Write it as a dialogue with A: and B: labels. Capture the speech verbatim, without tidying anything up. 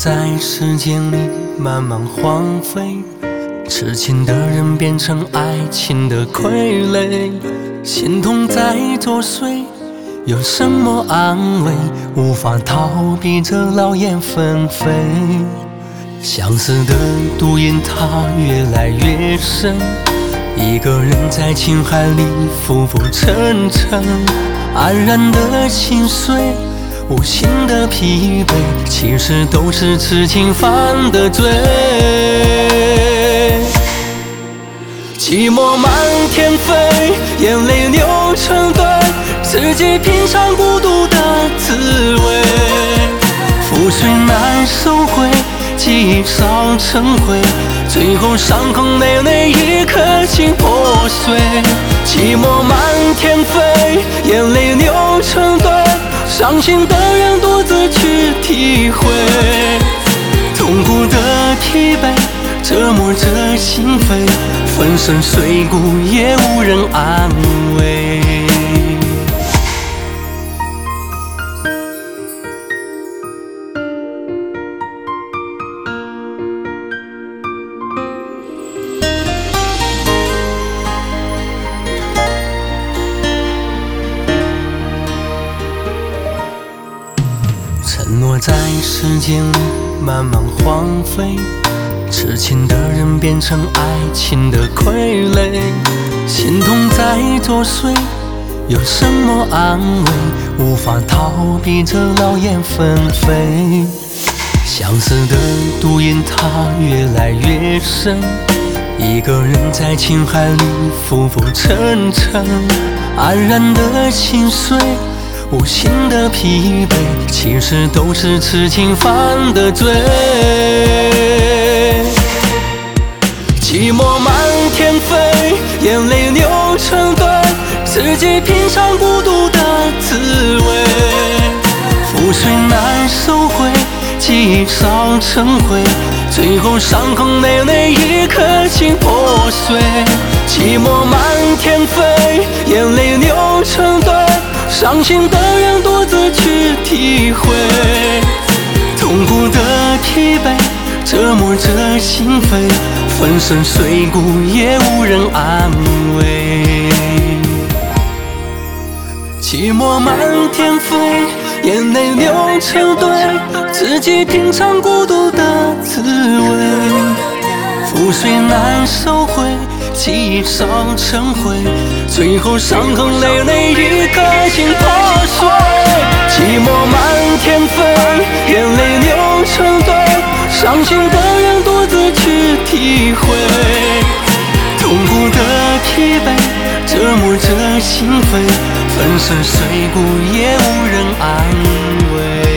A: 在时间里慢慢荒废，痴情的人变成爱情的傀儡，心痛在作祟，有什么安慰？无法逃避这劳燕分飞，相思的毒瘾它越来越深，一个人在情海里浮浮沉沉，安然的心碎，无形的疲惫，其实都是痴情犯的罪。寂寞满天飞，眼泪流成堆，自己品尝孤独的滋味，覆水难收回，记忆烧成灰，最后伤痕累累，一颗心破碎。寂寞满天飞，眼泪流成堆，伤心的人独自去体会，痛苦的疲惫折磨着心扉，粉身碎骨也无人安慰。沉落在时间里慢慢荒废，痴情的人变成爱情的傀儡，心痛在作祟，有什么安慰？无法逃避这劳燕分飞，相思的毒瘾它越来越深，一个人在情海里浮浮沉沉，安然的心碎，无形的疲惫，其实都是痴情犯的罪。寂寞满天飞，眼泪流成堆，自己品尝孤独的滋味，覆水难收回，记忆烧成灰，最后伤痕累累，一颗心破碎。寂寞满天飞，眼泪流成堆，伤心的人独自去体会，痛苦的疲惫折磨着心扉，粉身碎骨也无人安慰。寂寞满天飞，眼泪流成堆，自己品尝孤独的滋味，覆水难收回，记忆烧成灰，最后伤痕累累，一颗心破碎。寂寞满天飞，眼泪流成堆，伤心的人独自去体会，痛苦的疲惫折磨着心扉，粉身碎骨也无人安慰。